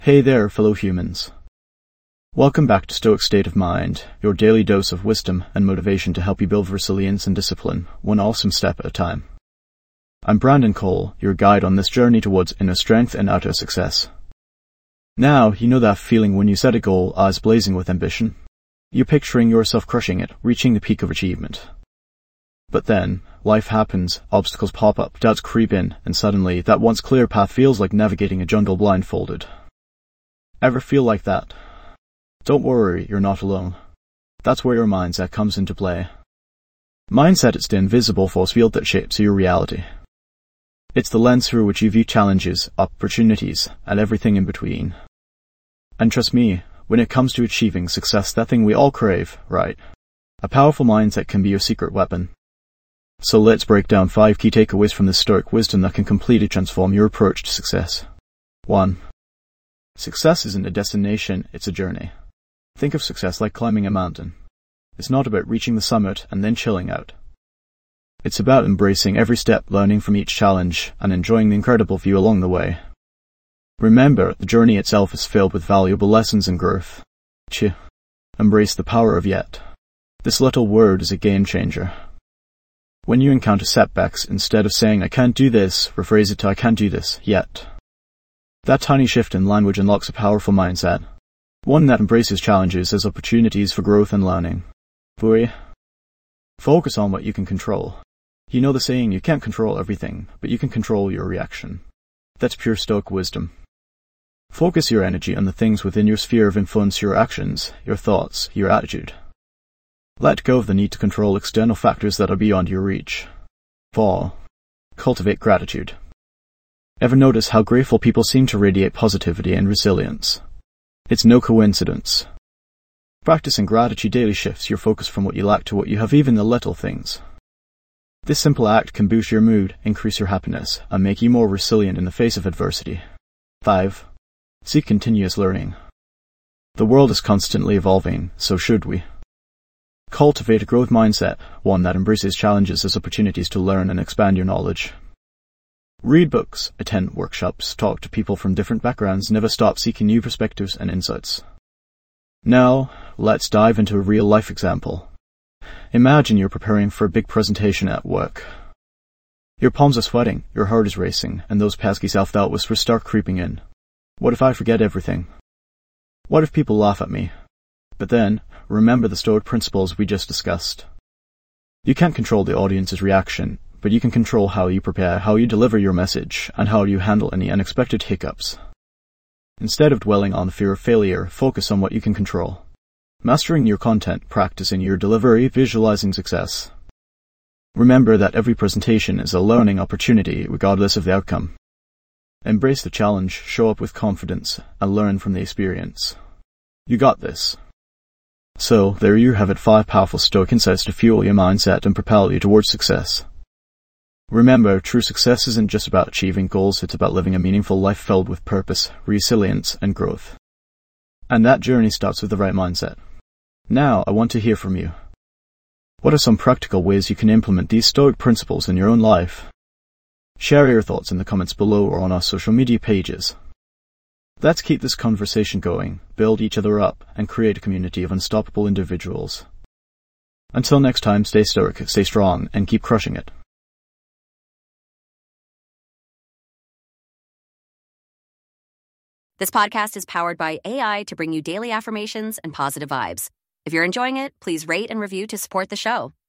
Hey there, fellow humans. Welcome back to Stoic State of Mind, your daily dose of wisdom and motivation to help you build resilience and discipline, one awesome step at a time. I'm Brandon Cole, your guide on this journey towards inner strength and outer success. Now, you know that feeling when you set a goal, eyes blazing with ambition. You're picturing yourself crushing it, reaching the peak of achievement. But then, life happens, obstacles pop up, doubts creep in, and suddenly, that once clear path feels like navigating a jungle blindfolded. Ever feel like that? Don't worry, you're not alone. That's where your mindset comes into play. Mindset is the invisible force field that shapes your reality. It's the lens through which you view challenges, opportunities, and everything in between. And trust me, when it comes to achieving success, that thing we all crave, right? A powerful mindset can be your secret weapon. So let's break down 5 key takeaways from this Stoic wisdom that can completely transform your approach to success. 1. Success isn't a destination, it's a journey. Think of success like climbing a mountain. It's not about reaching the summit and then chilling out. It's about embracing every step, learning from each challenge, and enjoying the incredible view along the way. Remember, the journey itself is filled with valuable lessons and growth. Embrace the power of yet. This little word is a game changer. When you encounter setbacks, instead of saying, I can't do this, rephrase it to I can't do this, yet. That tiny shift in language unlocks a powerful mindset, one that embraces challenges as opportunities for growth and learning. Focus on what you can control. You know the saying, you can't control everything, but you can control your reaction. That's pure Stoic wisdom. Focus your energy on the things within your sphere of influence, your actions, your thoughts, your attitude. Let go of the need to control external factors that are beyond your reach. 4. Cultivate gratitude. Ever notice how grateful people seem to radiate positivity and resilience? It's no coincidence. Practicing gratitude daily shifts your focus from what you lack to what you have, even the little things. This simple act can boost your mood, increase your happiness, and make you more resilient in the face of adversity. 5. Seek continuous learning. The world is constantly evolving, so should we. Cultivate a growth mindset, one that embraces challenges as opportunities to learn and expand your knowledge. Read books, attend workshops, talk to people from different backgrounds, never stop seeking new perspectives and insights. Now, let's dive into a real-life example. Imagine you're preparing for a big presentation at work. Your palms are sweating, your heart is racing, and those pesky self-doubt whispers start creeping in. What if I forget everything? What if people laugh at me? But then, remember the Stoic principles we just discussed. You can't control the audience's reaction, but you can control how you prepare, how you deliver your message, and how you handle any unexpected hiccups. Instead of dwelling on the fear of failure, focus on what you can control. Mastering your content, practicing your delivery, visualizing success. Remember that every presentation is a learning opportunity, regardless of the outcome. Embrace the challenge, show up with confidence, and learn from the experience. You got this. So, there you have it, 5 powerful Stoic insights to fuel your mindset and propel you towards success. Remember, true success isn't just about achieving goals, it's about living a meaningful life filled with purpose, resilience, and growth. And that journey starts with the right mindset. Now, I want to hear from you. What are some practical ways you can implement these Stoic principles in your own life? Share your thoughts in the comments below or on our social media pages. Let's keep this conversation going, build each other up, and create a community of unstoppable individuals. Until next time, stay stoic, stay strong, and keep crushing it. This podcast is powered by AI to bring you daily affirmations and positive vibes. If you're enjoying it, please rate and review to support the show.